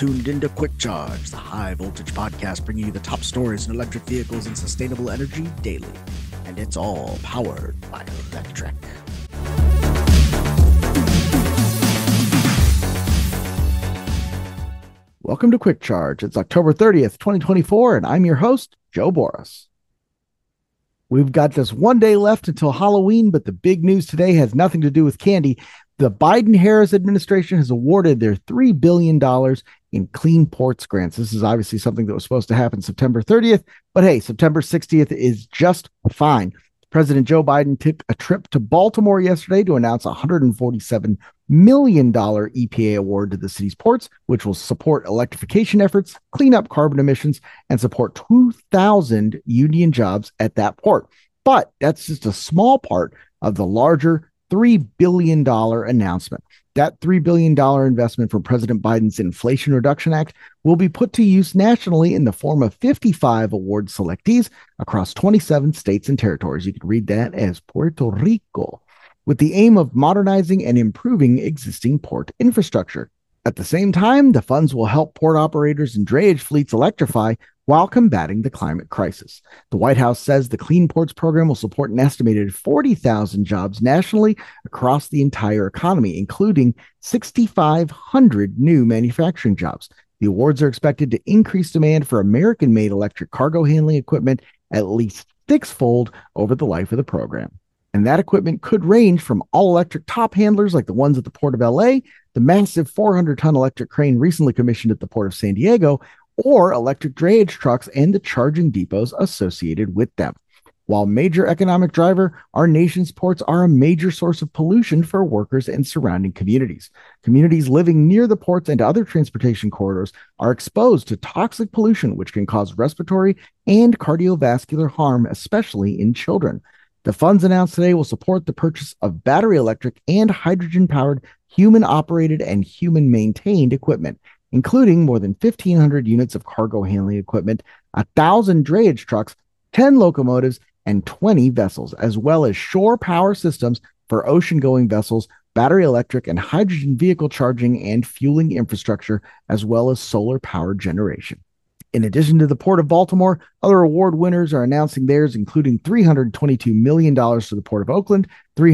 tuned into Quick Charge, the high voltage podcast bringing you the top stories in electric vehicles and sustainable energy daily. And it's all powered by electric. Welcome to Quick Charge. It's October 30th, 2024, and I'm your host, Joe Boris. We've got just one day left until Halloween, but the big news today has nothing to do with candy. The Biden-Harris administration has awarded their $3 billion in Clean Ports grants. This is obviously something that was supposed to happen September 30th, but hey, September 60th is just fine. President Joe Biden took a trip to Baltimore yesterday to announce a $147 million EPA award to the city's ports, which will support electrification efforts, clean up carbon emissions, and support 2,000 union jobs at that port. But that's just a small part of the larger $3 billion announcement. That $3 billion investment from President Biden's Inflation Reduction Act will be put to use nationally in the form of 55 award selectees across 27 states and territories. You can read that as Puerto Rico, with the aim of modernizing and improving existing port infrastructure. At the same time, the funds will help port operators and drayage fleets electrify while combating the climate crisis. The White House says the Clean Ports program will support an estimated 40,000 jobs nationally across the entire economy, including 6,500 new manufacturing jobs. The awards are expected to increase demand for American-made electric cargo handling equipment at least sixfold over the life of the program. And that equipment could range from all-electric top handlers like the ones at the Port of LA, the massive 400-ton electric crane recently commissioned at the Port of San Diego, or electric drayage trucks and the charging depots associated with them. While major economic driver, our nation's ports are a major source of pollution for workers and surrounding communities. Communities living near the ports and other transportation corridors are exposed to toxic pollution, which can cause respiratory and cardiovascular harm, especially in children. The funds announced today will support the purchase of battery electric and hydrogen-powered human-operated and human-maintained equipment, including more than 1,500 units of cargo handling equipment, 1,000 drayage trucks, 10 locomotives, and 20 vessels, as well as shore power systems for ocean-going vessels, battery electric and hydrogen vehicle charging and fueling infrastructure, as well as solar power generation. In addition to the Port of Baltimore, other award winners are announcing theirs, including $322 million to the Port of Oakland,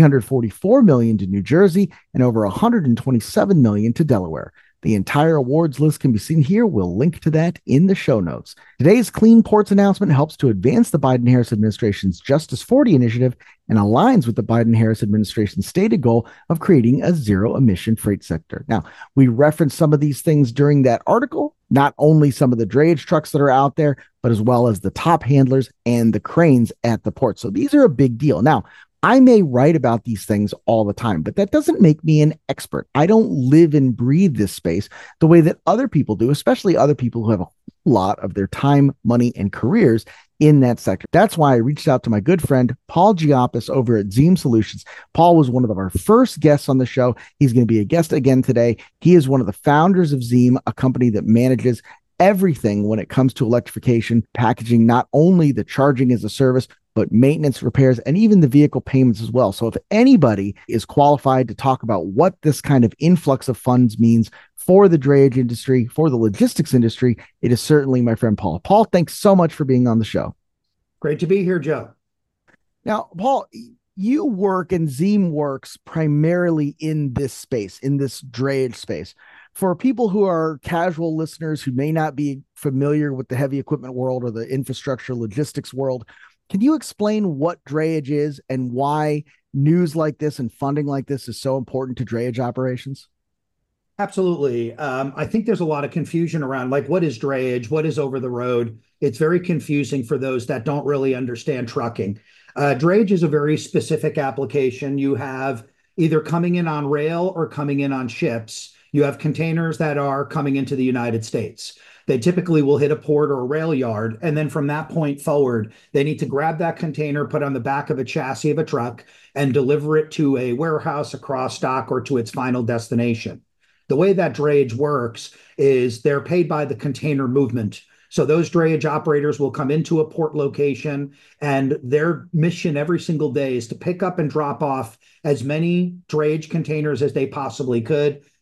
$344 million to New Jersey, and over $127 million to Delaware. The entire awards list can be seen here. We'll link to that in the show notes. Today's Clean Ports announcement helps to advance the Biden-Harris administration's Justice 40 initiative and aligns with the Biden-Harris administration's stated goal of creating a zero-emission freight sector. Now, we referenced some of these things during that article, not only some of the drayage trucks that are out there, but as well as the top handlers and the cranes at the port. So these are a big deal. Now, I may write about these things all the time, but that doesn't make me an expert. I don't live and breathe this space the way that other people do, especially other people who have a lot of their time, money, and careers in that sector. That's why I reached out to my good friend, Paul Giapis over at Zeem Solutions. Paul was one of our first guests on the show. He's going to be a guest again today. He is one of the founders of Zeem, a company that manages everything when it comes to electrification, packaging, not only the charging as a service, but maintenance, repairs, and even the vehicle payments as well. So if anybody is qualified to talk about what this kind of influx of funds means for the drayage industry, for the logistics industry, it is certainly my friend Paul. Paul, thanks so much for being on the show. Great to be here, Joe. Now, Paul, you work and Zeem works primarily in this space, in this drayage space. For people who are casual listeners who may not be familiar with the heavy equipment world or the infrastructure logistics world, can you explain what drayage is and why news like this and funding like this is so important to drayage operations? Absolutely. I think there's a lot of confusion around what is drayage, what is over the road. It's very confusing for those that don't really understand trucking. Drayage is a very specific application. You have either coming in on rail or coming in on ships. You have containers that are coming into the United States. They typically will hit a port or a rail yard, and then from that point forward, they need to grab that container, put on the back of a chassis of a truck, and deliver it to a warehouse, a cross dock, or to its final destination. The way that drayage works is they're paid by the container movement. So those drayage operators will come into a port location, and their mission every single day is to pick up and drop off as many drayage containers as they possibly could,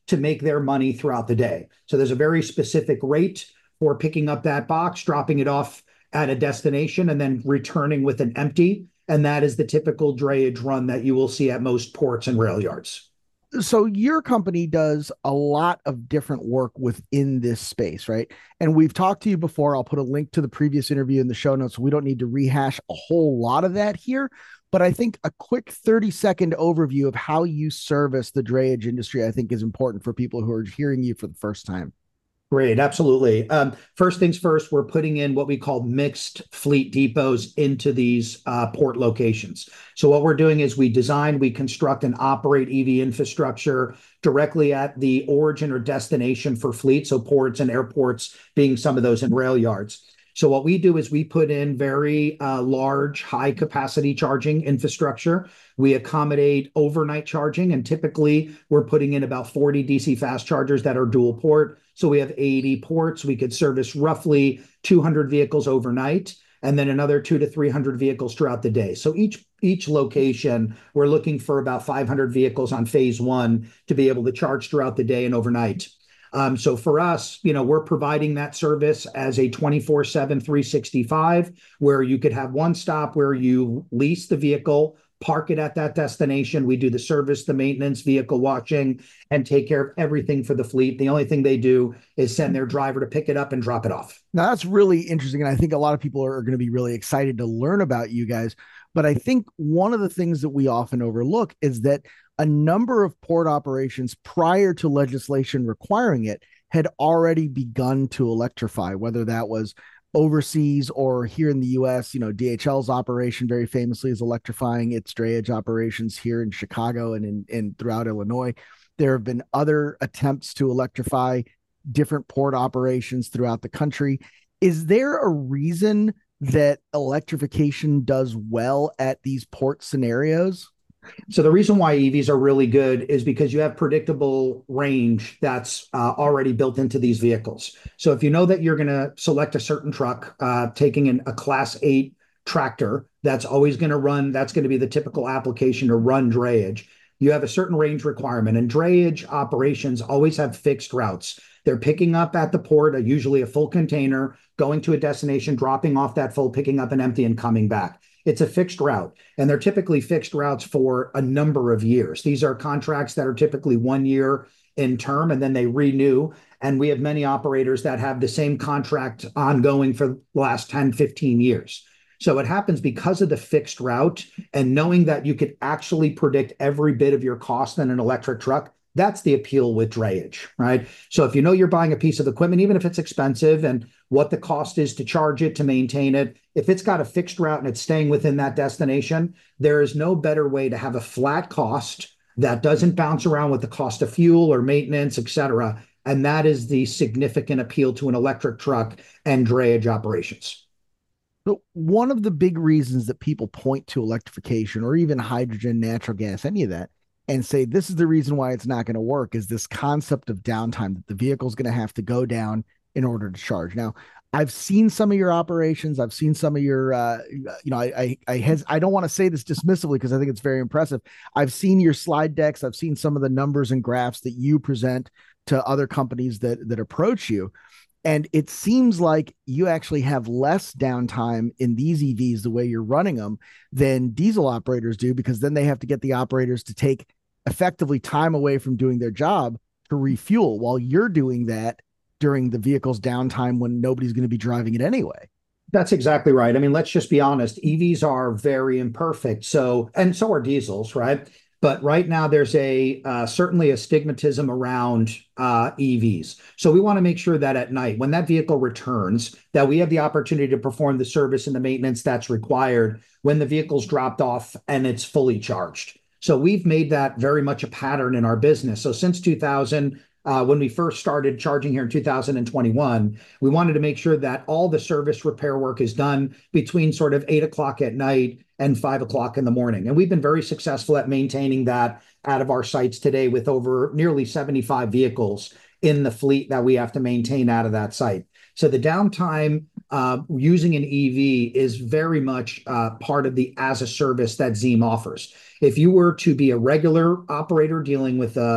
to make their money throughout the day. So there's a very specific rate for picking up that box, dropping it off at a destination, and then returning with an empty. And that is the typical drayage run that you will see at most ports and rail yards. So your company does a lot of different work within this space, right? And we've talked to you before. I'll put a link to the previous interview in the show notes. So we don't need to rehash a whole lot of that here. But I think a quick 30-second overview of how you service the drayage industry, I think, is important for people who are hearing you for the first time. Great, absolutely. First things first, we're putting in what we call mixed fleet depots into these port locations. So what we're doing is we design, we construct and operate EV infrastructure directly at the origin or destination for fleet. So ports and airports being some of those, and rail yards. So what we do is we put in very large, high capacity charging infrastructure. We accommodate overnight charging, and typically we're putting in about 40 DC fast chargers that are dual port. So we have 80 ports. We could service roughly 200 vehicles overnight, and then another 200 to 300 vehicles throughout the day. So each location, we're looking for about 500 vehicles on phase one to be able to charge throughout the day and overnight. So for us, we're providing that service as a 24/7, 365, where you could have one stop where you lease the vehicle, park it at that destination. We do the service, the maintenance, vehicle washing, and take care of everything for the fleet. The only thing they do is send their driver to pick it up and drop it off. Now, that's really interesting. And I think a lot of people are going to be really excited to learn about you guys. But I think one of the things that we often overlook is that a number of port operations prior to legislation requiring it had already begun to electrify, whether that was overseas or here in the US. DHL's operation very famously is electrifying its drayage operations here in Chicago and in throughout Illinois. There have been other attempts to electrify different port operations throughout the country. Is there a reason that electrification does well at these port scenarios? So the reason why EVs are really good is because you have predictable range that's already built into these vehicles. So if you know that you're going to select a certain truck, taking a Class 8 tractor, that's always going to run, that's going to be the typical application to run drayage. You have a certain range requirement, and drayage operations always have fixed routes. They're picking up at the port, usually a full container, going to a destination, dropping off that full, picking up an empty, and coming back. It's a fixed route, and they're typically fixed routes for a number of years. These are contracts that are typically 1 year in term, and then they renew. And we have many operators that have the same contract ongoing for the last 10, 15 years. So it happens because of the fixed route and knowing that you could actually predict every bit of your cost in an electric truck. That's the appeal with drayage, right? So if you know you're buying a piece of equipment, even if it's expensive, and what the cost is to charge it, to maintain it, if it's got a fixed route and it's staying within that destination, there is no better way to have a flat cost that doesn't bounce around with the cost of fuel or maintenance, et cetera. And that is the significant appeal to an electric truck and drayage operations. So one of the big reasons that people point to electrification or even hydrogen, natural gas, any of that, and say this is the reason why it's not going to work is this concept of downtime, that the vehicle is going to have to go down in order to charge. Now, I've seen some of your operations. I've seen some of your, I don't want to say this dismissively because I think it's very impressive. I've seen your slide decks. I've seen some of the numbers and graphs that you present to other companies that approach you. And it seems like you actually have less downtime in these EVs, the way you're running them, than diesel operators do, because then they have to get the operators to take effectively time away from doing their job to refuel, while you're doing that during the vehicle's downtime when nobody's going to be driving it anyway. That's exactly right. I mean, let's just be honest. EVs are very imperfect. And so are diesels, right? But right now, there's certainly a stigmatism around EVs. So we want to make sure that at night, when that vehicle returns, that we have the opportunity to perform the service and the maintenance that's required when the vehicle's dropped off and it's fully charged. So we've made that very much a pattern in our business. So since 2000, when we first started charging here in 2021, we wanted to make sure that all the service repair work is done between sort of 8 o'clock at night and 5 o'clock in the morning. And we've been very successful at maintaining that out of our sites today, with over nearly 75 vehicles in the fleet that we have to maintain out of that site. So the downtime using an EV is very much part of the as a service that Zeem offers. If you were to be a regular operator dealing with a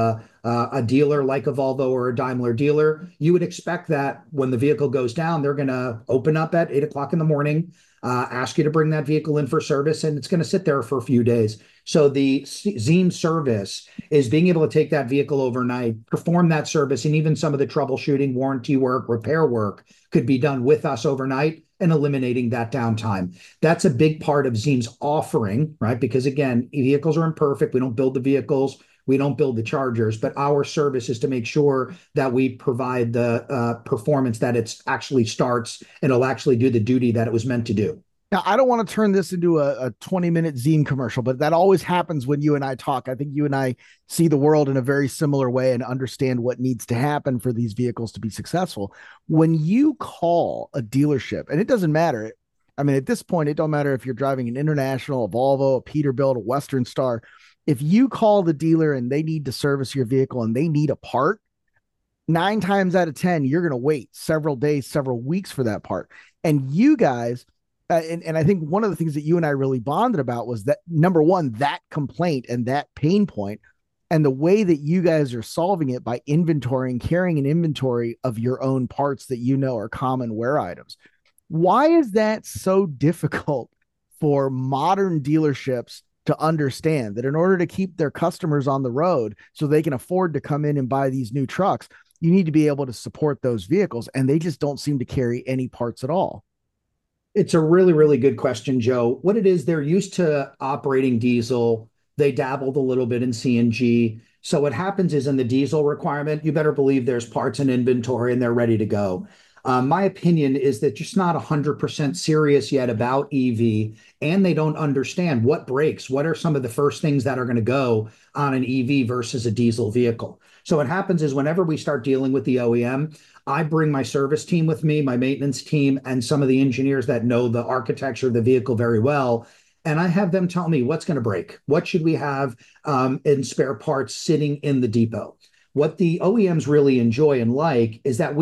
a dealer like a Volvo or a Daimler dealer, you would expect that when the vehicle goes down, they're going to open up at 8 o'clock in the morning, ask you to bring that vehicle in for service, and it's going to sit there for a few days. So the Zeem service is being able to take that vehicle overnight, perform that service, and even some of the troubleshooting, warranty work, repair work could be done with us overnight and eliminating that downtime. That's a big part of Zeem's offering, right? Because again, vehicles are imperfect. We don't build the vehicles. We don't build the chargers, but our service is to make sure that we provide the performance that it actually starts and it'll actually do the duty that it was meant to do. Now, I don't want to turn this into a 20-minute Zeem commercial, but that always happens when you and I talk. I think you and I see the world in a very similar way and understand what needs to happen for these vehicles to be successful. When you call a dealership, and it doesn't matter, I mean, at this point, it don't matter if you're driving an International, a Volvo, a Peterbilt, a Western Star. If you call the dealer and they need to service your vehicle and they need a part, 9 times out of 10, you're going to wait several days, several weeks for that part. And you guys, and I think one of the things that you and I really bonded about was that, number one, that complaint and that pain point, and the way that you guys are solving it by inventorying, carrying an inventory of your own parts that you know are common wear items. Why is that so difficult for modern dealerships to understand that in order to keep their customers on the road so they can afford to come in and buy these new trucks, you need to be able to support those vehicles, and they just don't seem to carry any parts at all? It's a really, really good question, Joe. What it is, they're used to operating diesel. They dabbled a little bit in CNG. So what happens is in the diesel requirement, you better believe there's parts in inventory and they're ready to go. My opinion is that just not 100% serious yet about EV, and they don't understand what breaks. What are some of the first things that are going to go on an EV versus a diesel vehicle? So what happens is whenever we start dealing with the OEM, I bring my service team with me, my maintenance team, and some of the engineers that know the architecture of the vehicle very well. And I have them tell me what's going to break. What should we have in spare parts sitting in the depot? What the OEMs really enjoy and like is that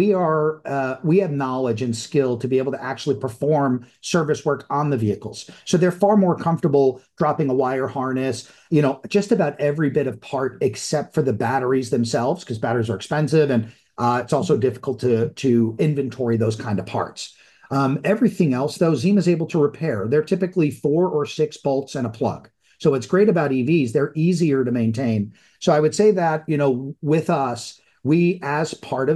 we have knowledge and skill to be able to actually perform service work on the vehicles. So they're far more comfortable dropping a wire harness, just about every bit of part except for the batteries themselves, because batteries are expensive and it's also difficult to inventory those kind of parts. Everything else, though, Zeem is able to repair. They're typically 4 or 6 bolts and a plug. So what's great about EVs, they're easier to maintain. So I would say that, with us, we, as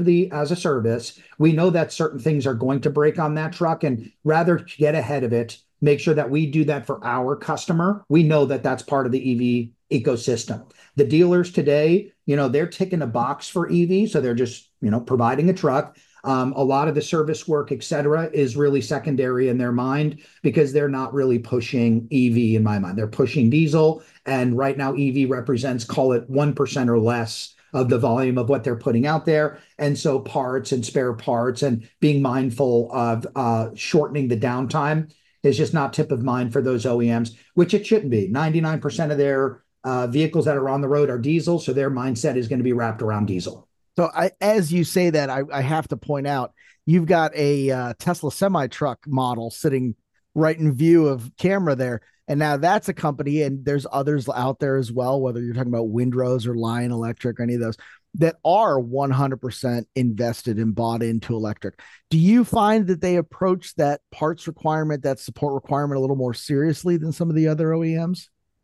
a service, we know that certain things are going to break on that truck, and rather get ahead of it, make sure that we do that for our customer. We know that that's part of the EV ecosystem. The dealers today, they're ticking a box for EV. So they're just, providing a truck. A lot of the service work, et cetera, is really secondary in their mind because they're not really pushing EV in my mind. They're pushing diesel. And right now, EV represents, call it 1% or less of the volume of what they're putting out there. And so parts and spare parts and being mindful of shortening the downtime is just not tip of mind for those OEMs, which it shouldn't be. 99% of their vehicles that are on the road are diesel. So their mindset is going to be wrapped around diesel. So as you say that, I have to point out, you've got a Tesla semi-truck model sitting right in view of camera there. And now that's a company, and there's others out there as well, whether you're talking about Windrose or Lion Electric or any of those, that are 100% invested and bought into electric. Do you find that they approach that parts requirement, that support requirement, a little more seriously than some of the other OEMs?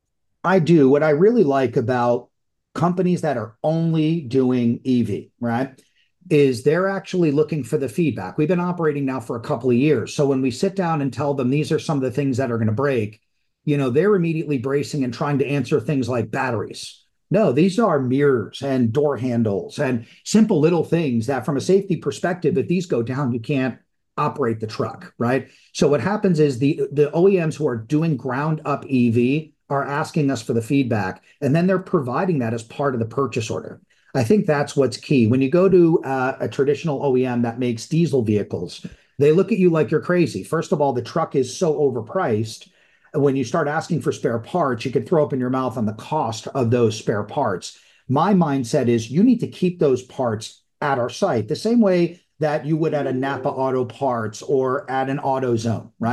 I do. What I really like about companies that are only doing EV, right, is they're actually looking for the feedback. We've been operating now for a couple of years. So when we sit down and tell them these are some of the things that are going to break, they're immediately bracing and trying to answer things like batteries. No, these are mirrors and door handles and simple little things that from a safety perspective, if these go down, you can't operate the truck, right? So what happens is the OEMs who are doing ground up EV are asking us for the feedback, and then they're providing that as part of the purchase order. I think that's what's key. When you go to a traditional OEM that makes diesel vehicles, they look at you like you're crazy. First of all, the truck is so overpriced. When you start asking for spare parts, you could throw up in your mouth on the cost of those spare parts. My mindset is you need to keep those parts at our site the same way that you would at a Napa Auto Parts or at an AutoZone, right?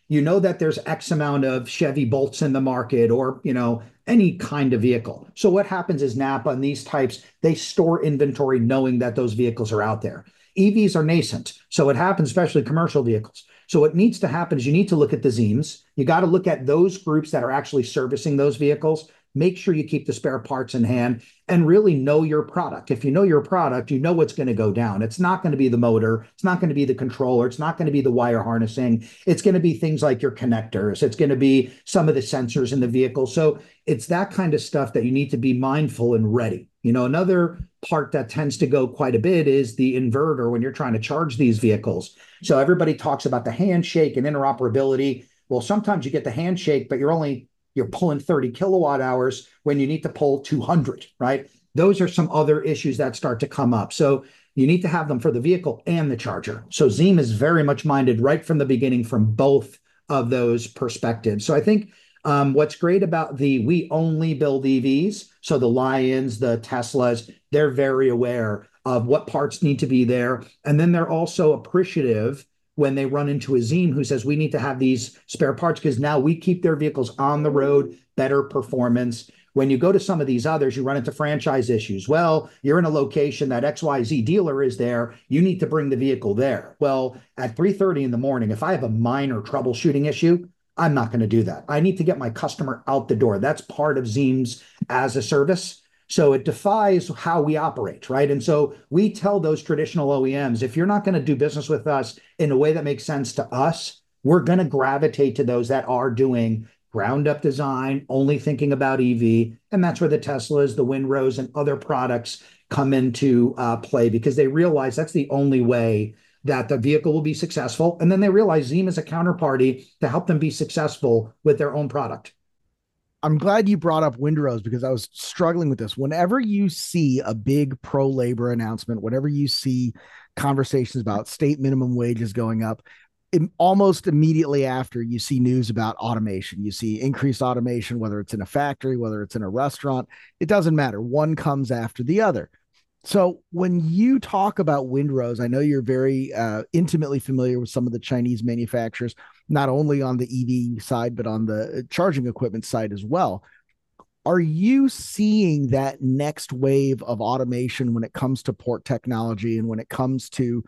you know that there's X amount of Chevy Bolts in the market, or, any kind of vehicle. So what happens is Napa and these types, they store inventory knowing that those vehicles are out there. EVs are nascent. So it happens, especially commercial vehicles. So what needs to happen is you need to look at the Zeems. You got to look at those groups that are actually servicing those vehicles. Make sure you keep the spare parts in hand and really know your product. If you know your product, you know what's going to go down. It's not going to be the motor. It's not going to be the controller. It's not going to be the wire harnessing. It's going to be things like your connectors. It's going to be some of the sensors in the vehicle. So it's that kind of stuff that you need to be mindful and ready. Another part that tends to go quite a bit is the inverter when you're trying to charge these vehicles. So everybody talks about the handshake and interoperability. Well, sometimes you get the handshake, but you're pulling 30 kilowatt hours when you need to pull 200, right? Those are some other issues that start to come up. So you need to have them for the vehicle and the charger. So Zeem is very much minded right from the beginning from both of those perspectives. So I think what's great about we only build EVs. So the Lions, the Teslas, they're very aware of what parts need to be there. And then they're also appreciative when they run into a Zeem who says, we need to have these spare parts because now we keep their vehicles on the road, better performance. When you go to some of these others, you run into franchise issues. Well, you're in a location that XYZ dealer is there. You need to bring the vehicle there. Well, at 3:30 in the morning, if I have a minor troubleshooting issue, I'm not going to do that. I need to get my customer out the door. That's part of Zeem's as a service. So it defies how we operate, right? And so we tell those traditional OEMs, if you're not going to do business with us in a way that makes sense to us, we're going to gravitate to those that are doing ground up design, only thinking about EV. And that's where the Teslas, the Windrose, and other products come into play because they realize that's the only way that the vehicle will be successful. And then they realize Zeem is a counterparty to help them be successful with their own product. I'm glad you brought up Windrose because I was struggling with this. Whenever you see a big pro labor announcement, whenever you see conversations about state minimum wages going up, almost immediately after you see news about automation, you see increased automation, whether it's in a factory, whether it's in a restaurant, it doesn't matter. One comes after the other. So when you talk about Windrose, I know you're very intimately familiar with some of the Chinese manufacturers, not only on the EV side, but on the charging equipment side as well. Are you seeing that next wave of automation when it comes to port technology and when it comes to,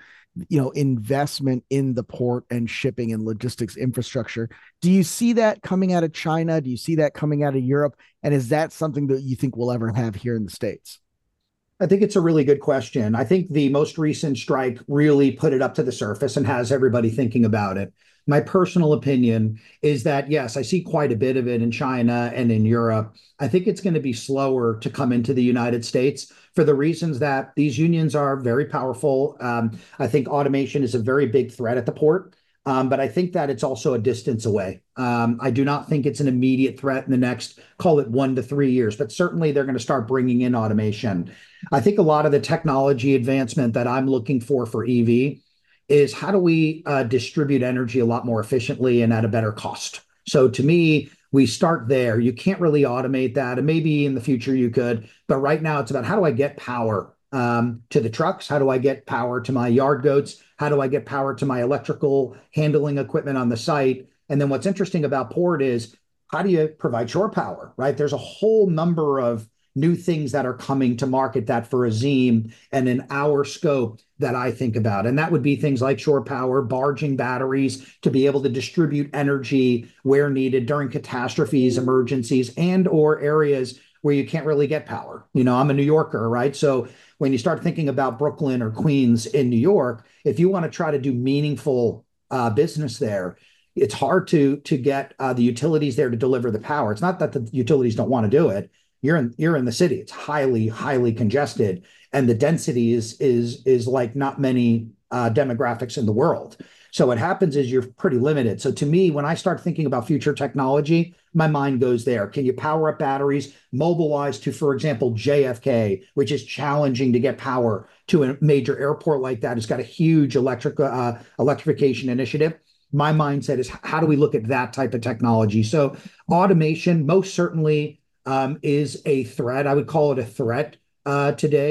investment in the port and shipping and logistics infrastructure? Do you see that coming out of China? Do you see that coming out of Europe? And is that something that you think we'll ever have here in the States? I think it's a really good question. I think the most recent strike really put it up to the surface and has everybody thinking about it. My personal opinion is that, yes, I see quite a bit of it in China and in Europe. I think it's going to be slower to come into the United States for the reasons that these unions are very powerful. I think automation is a very big threat at the port. But I think that it's also a distance away. I do not think it's an immediate threat in the next, call it 1 to 3 years, but certainly they're going to start bringing in automation. I think a lot of the technology advancement that I'm looking for EV is how do we distribute energy a lot more efficiently and at a better cost? So to me, we start there. You can't really automate that. And maybe in the future you could, but right now it's about how do I get power to the trucks? How do I get power to my yard goats? How do I get power to my electrical handling equipment on the site? And then what's interesting about port is how do you provide shore power, right? There's a whole number of new things that are coming to market that for a Zeem and in our scope that I think about. And that would be things like shore power, barging batteries to be able to distribute energy where needed during catastrophes, emergencies, and or areas where you can't really get power. I'm a New Yorker, right? So when you start thinking about Brooklyn or Queens in New York, if you want to try to do meaningful business there, it's hard to get the utilities there to deliver the power. It's not that the utilities don't want to do it. You're in the city. It's highly congested, and the density is like not many demographics in the world. So what happens is you're pretty limited. So to me, when I start thinking about future technology, my mind goes there. Can you power up batteries, mobilize to, for example, JFK, which is challenging to get power to a major airport like that? It's got a huge electrification initiative. My mindset is how do we look at that type of technology? So automation most certainly is a threat. I would call it a threat today.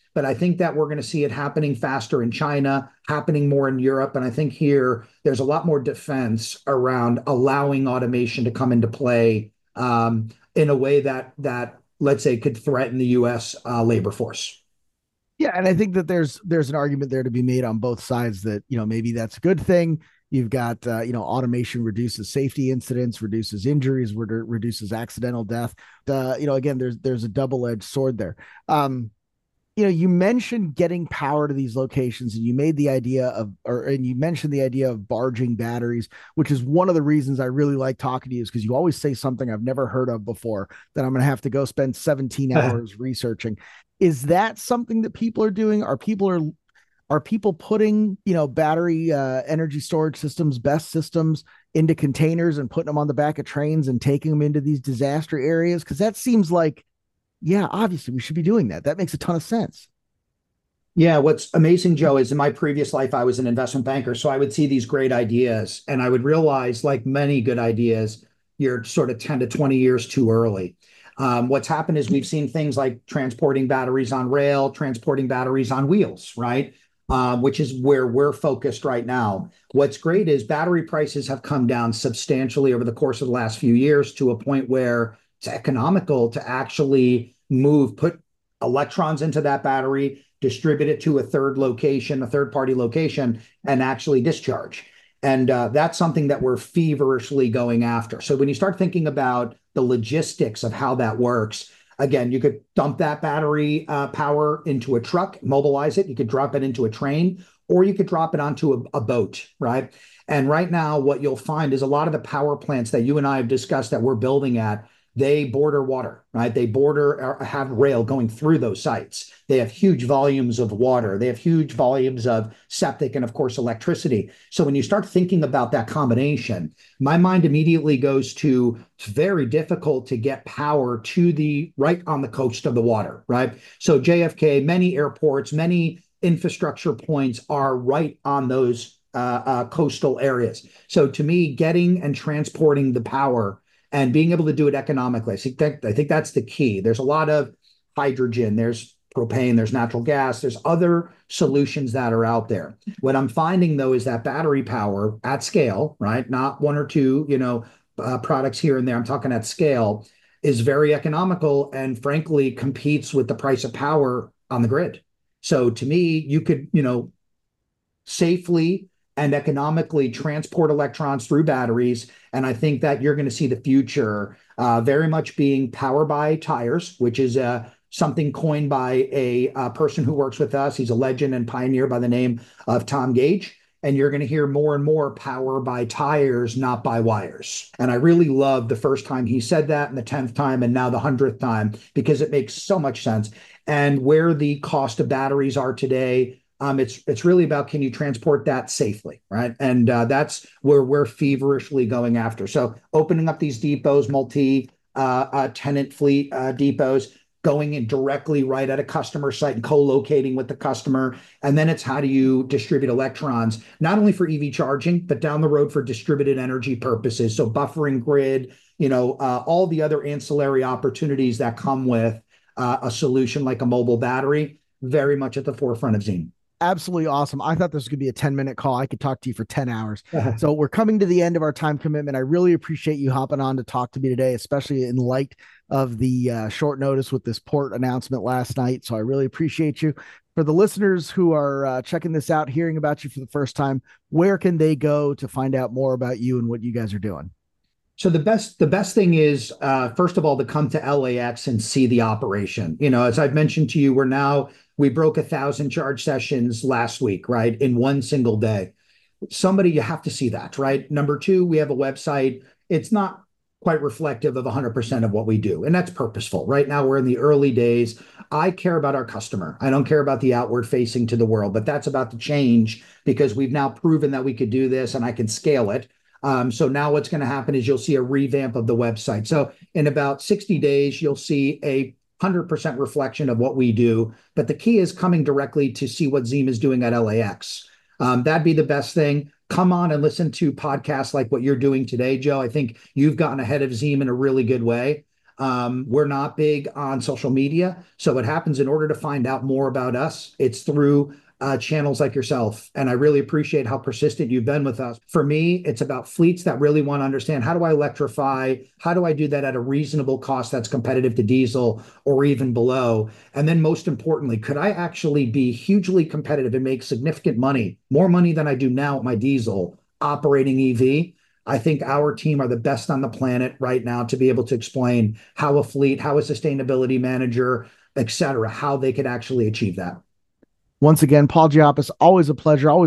but I think that we're going to see it happening faster in China, happening more in Europe. And I think here there's a lot more defense around allowing automation to come into play in a way that let's say could threaten the U.S. Labor force. Yeah, and I think that there's an argument there to be made on both sides that maybe that's a good thing. You've got automation reduces safety incidents, reduces injuries, reduces accidental death. Again, there's a double edged sword there. You mentioned getting power to these locations, and you made the idea of, and you mentioned the idea of barging batteries, which is one of the reasons I really like talking to you, is because you always say something I've never heard of before that I'm going to have to go spend 17 hours researching. Is that something that people are doing? Are people putting battery energy storage systems, BESS systems, into containers and putting them on the back of trains and taking them into these disaster areas? Because that seems like, yeah, obviously we should be doing that. That makes a ton of sense. Yeah, what's amazing, Joe, is in my previous life, I was an investment banker. So I would see these great ideas and I would realize, like many good ideas, you're sort of 10 to 20 years too early. What's happened is we've seen things like transporting batteries on rail, transporting batteries on wheels, right? Which is where we're focused right now. What's great is battery prices have come down substantially over the course of the last few years to a point where it's economical to actually put electrons into that battery, distribute it to a third party location, and actually discharge. And that's something that we're feverishly going after. So when you start thinking about the logistics of how that works, again, you could dump that battery power into a truck, mobilize it. You could drop it into a train, or you could drop it onto a boat, right? And right now, what you'll find is a lot of the power plants that you and I have discussed that we're building at, they border water, right? They have rail going through those sites. They have huge volumes of water. They have huge volumes of septic and, of course, electricity. So when you start thinking about that combination, my mind immediately goes to it's very difficult to get power to right on the coast of the water, right? So JFK, many airports, many infrastructure points are right on those coastal areas. So to me, getting and transporting the power and being able to do it economically, I think that's the key. There's a lot of hydrogen, there's propane, there's natural gas, there's other solutions that are out there. What I'm finding though is that battery power at scale, right? Not one or two, products here and there. I'm talking at scale, is very economical and frankly competes with the price of power on the grid. So to me, you could, safely and economically transport electrons through batteries. And I think that you're going to see the future very much being power by tires, which is something coined by a person who works with us. He's a legend and pioneer by the name of Tom Gage. And you're going to hear more and more power by tires, not by wires. And I really love the first time he said that, and the 10th time, and now the 100th time, because it makes so much sense. And where the cost of batteries are today, it's really about, can you transport that safely, right? And that's where we're feverishly going after. So opening up these depots, multi-tenant fleet depots, going in directly right at a customer site and co-locating with the customer. And then it's, how do you distribute electrons, not only for EV charging, but down the road for distributed energy purposes. So buffering grid, all the other ancillary opportunities that come with a solution like a mobile battery, very much at the forefront of Zeem. Absolutely awesome. I thought this was going to be a 10-minute call. I could talk to you for 10 hours. So we're coming to the end of our time commitment. I really appreciate you hopping on to talk to me today, especially in light of the short notice with this port announcement last night. So I really appreciate you. For the listeners who are checking this out, hearing about you for the first time, where can they go to find out more about you and what you guys are doing? So the best thing is, first of all, to come to LAX and see the operation. As I've mentioned to you, we broke 1,000 charge sessions last week, right, in one single day. You have to see that, right? Number two, we have a website. It's not quite reflective of 100% of what we do, and that's purposeful. Right now, we're in the early days. I care about our customer. I don't care about the outward facing to the world, but that's about to change because we've now proven that we could do this and I can scale it. So now what's going to happen is you'll see a revamp of the website. So in about 60 days, you'll see a 100% reflection of what we do. But the key is coming directly to see what Zeem is doing at LAX. That'd be the best thing. Come on and listen to podcasts like what you're doing today, Joe. I think you've gotten ahead of Zeem in a really good way. We're not big on social media. So what happens in order to find out more about us, it's through channels like yourself. And I really appreciate how persistent you've been with us. For me, it's about fleets that really want to understand, how do I electrify? How do I do that at a reasonable cost that's competitive to diesel or even below? And then most importantly, could I actually be hugely competitive and make significant money, more money than I do now at my diesel operating EV? I think our team are the best on the planet right now to be able to explain how a fleet, how a sustainability manager, et cetera, how they could actually achieve that. Once again, Paul Giapis, always a pleasure. Always